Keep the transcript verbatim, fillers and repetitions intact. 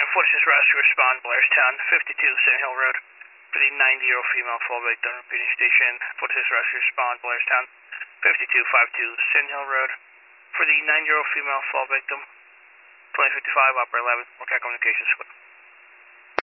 Forces Rescue respond, Blairstown, fifty-two Sand Hill Road. For the ninety-year-old female fall victim, repeating station. Forces Rescue respond, Blairstown, fifty-two fifty-two Sand Hill Road. For the ninety-year-old female fall victim, twenty fifty-five, Operator eleven, Workout Communications.